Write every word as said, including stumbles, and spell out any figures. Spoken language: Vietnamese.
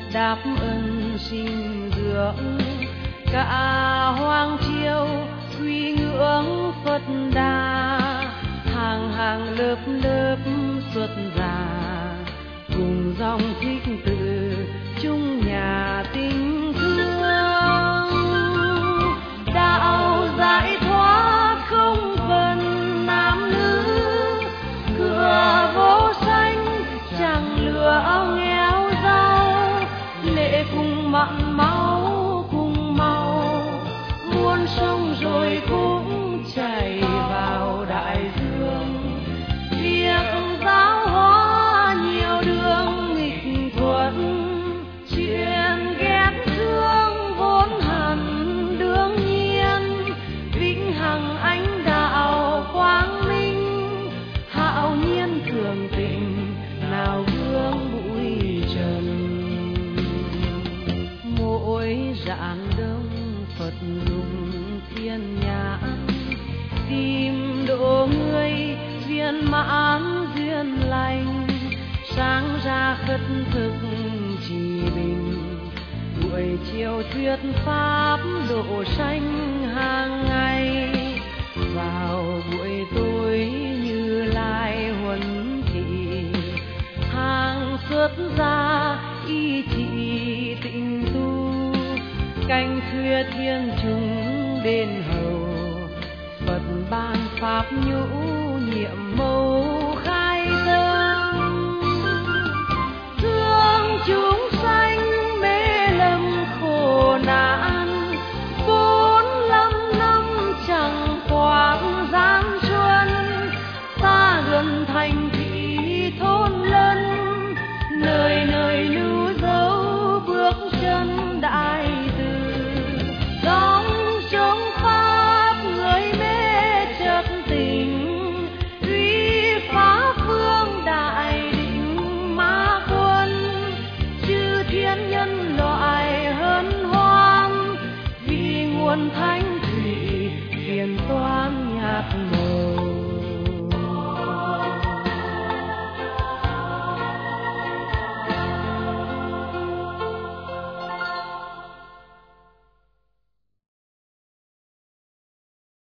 đáp ơn sinh dưỡng cả hoàng triều quy ngưỡng Phật Đà, hàng hàng lớp lớp xuất gia cùng dòng thích tự chung nhà tình thương. Đạo giải thoát không phân nam nữ, cửa vô sanh chẳng lựa nghèo giàu, lệ cùng mặn máu cùng màu, muôn sông rồi cũng chảy vào đại dương. Việc giáo hóa nhiều đường nghịch thuận, chuyện ghét thương vốn hẳn đương nhiên, vĩnh hằng ánh đạo quang minh, hạo nhiên thường tịnh nào vương bụi trần. Mỗi rạng đông Phật dùng thiên nhãn, tìm độ người viên mãn duyên lành, sáng ra khất thực trì bình, buổi chiều thuyết pháp độ sanh hàng ngày. Vào buổi tối Như Lai huấn thị, hàng xuất gia y trị tịnh tu, canh khuya thiên chúng đến hầu, Phật ban pháp nhũ nhiệm mâu khai tâm. Thương chúng sanh mê lầm khổ nạn, bốn lâm năm chẳng quãng gian truân, xa gần thành thị thôn lân, nơi nơi lưu dấu bước chân đại từ. Dòng chống pháp người mê chợt tình, uy phá phương đại định ma quân, chư thiên nhân loại hân hoan, vì nguồn thánh thủy hiền toa